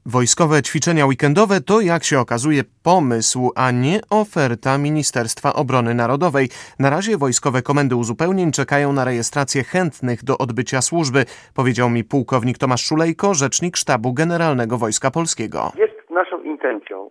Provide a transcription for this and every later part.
Wojskowe ćwiczenia weekendowe to, jak się okazuje, pomysł, a nie oferta Ministerstwa Obrony Narodowej. Na razie wojskowe komendy uzupełnień czekają na rejestrację chętnych do odbycia służby, powiedział mi pułkownik Tomasz Szulejko, rzecznik Sztabu Generalnego Wojska Polskiego. Jest naszą intencją,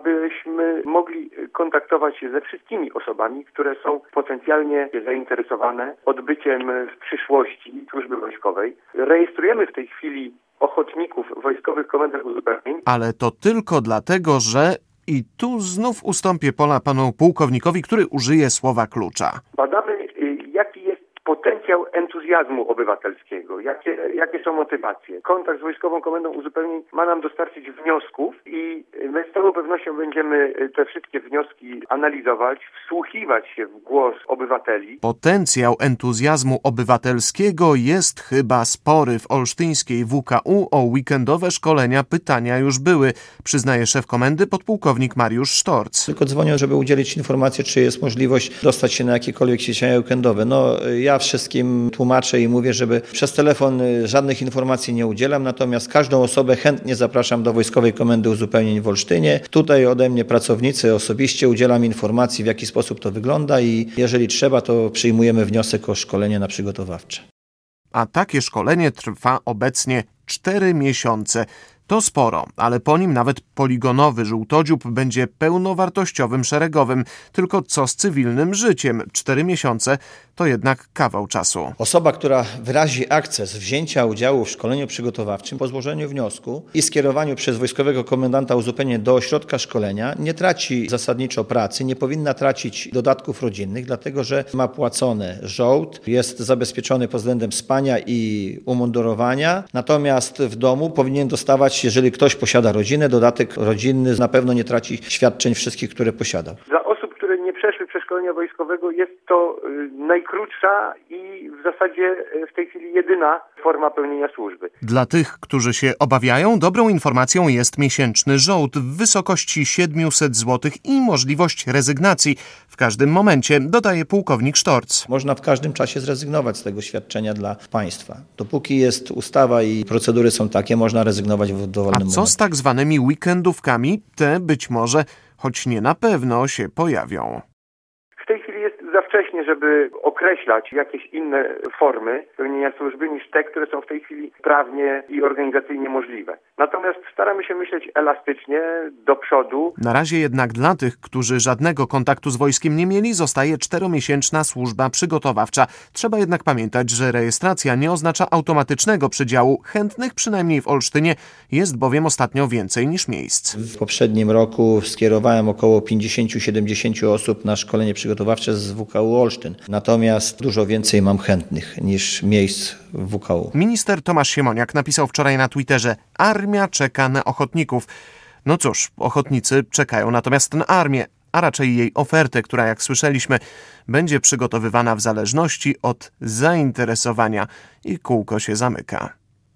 abyśmy mogli kontaktować się ze wszystkimi osobami, które są potencjalnie zainteresowane odbyciem w przyszłości służby wojskowej. Rejestrujemy w tej chwili ochotników w wojskowych komendach uzupełnień. Ale to tylko dlatego, że i tu znów ustąpię pola panu pułkownikowi, który użyje słowa klucza. Badamy, jaki jest potencjał entuzjazmu obywatelskiego, jakie są motywacje. Kontakt z Wojskową Komendą Uzupełnień ma nam dostarczyć wniosków i my z całą pewnością będziemy te wszystkie wnioski analizować, wsłuchiwać się w głos obywateli. Potencjał entuzjazmu obywatelskiego jest chyba spory. W olsztyńskiej WKU o weekendowe szkolenia pytania już były, przyznaje szef komendy podpułkownik Mariusz Sztorc. Tylko dzwonią, żeby udzielić informacji, czy jest możliwość dostać się na jakiekolwiek ćwiczenia weekendowe. Ja wszystkim tłumaczę i mówię, żeby przez telefon żadnych informacji nie udzielam, natomiast każdą osobę chętnie zapraszam do Wojskowej Komendy Uzupełnień w Olsztynie. Tutaj ode mnie pracownicy osobiście udzielam informacji, w jaki sposób to wygląda i jeżeli trzeba, to przyjmujemy wniosek o szkolenie na przygotowawcze. A takie szkolenie trwa obecnie 4 miesiące. To sporo, ale po nim nawet poligonowy żółtodziób będzie pełnowartościowym szeregowym. Tylko co z cywilnym życiem? 4 miesiące to jednak kawał czasu. Osoba, która wyrazi akces wzięcia udziału w szkoleniu przygotowawczym po złożeniu wniosku i skierowaniu przez wojskowego komendanta uzupełnienia do ośrodka szkolenia nie traci zasadniczo pracy, nie powinna tracić dodatków rodzinnych, dlatego że ma płacony żołd, jest zabezpieczony pod względem spania i umundurowania, natomiast w domu powinien dostawać, jeżeli ktoś posiada rodzinę, dodatek rodzinny, na pewno nie traci świadczeń wszystkich, które posiada. Dla osób, które nie przeszły przeszkolenia wojskowego, jest to najkrótsza i w zasadzie w tej chwili jedyna forma pełnienia służby. Dla tych, którzy się obawiają, dobrą informacją jest miesięczny żołd w wysokości 700 zł i możliwość rezygnacji w każdym momencie, dodaje pułkownik Sztorc. Można w każdym czasie zrezygnować z tego świadczenia dla państwa. Dopóki jest ustawa i procedury są takie, można rezygnować w dowolnym momencie. A co z tak zwanymi weekendówkami? Te być może, choć nie na pewno, się pojawią. W tej chwili jest za wcześnie, żeby określać jakieś inne formy pełnienia służby niż te, które są w tej chwili prawnie i organizacyjnie możliwe. Natomiast staramy się myśleć elastycznie, do przodu. Na razie jednak dla tych, którzy żadnego kontaktu z wojskiem nie mieli, zostaje 4-miesięczna służba przygotowawcza. Trzeba jednak pamiętać, że rejestracja nie oznacza automatycznego przydziału. Chętnych, przynajmniej w Olsztynie, jest bowiem ostatnio więcej niż miejsc. W poprzednim roku skierowałem około 50-70 osób na szkolenie przygotowawcze z WKU Olsztyn. Natomiast dużo więcej mam chętnych niż miejsc w WKU. Minister Tomasz Siemoniak napisał wczoraj na Twitterze: armia czeka na ochotników. No cóż, ochotnicy czekają natomiast na armię, a raczej jej ofertę, która, jak słyszeliśmy, będzie przygotowywana w zależności od zainteresowania i kółko się zamyka.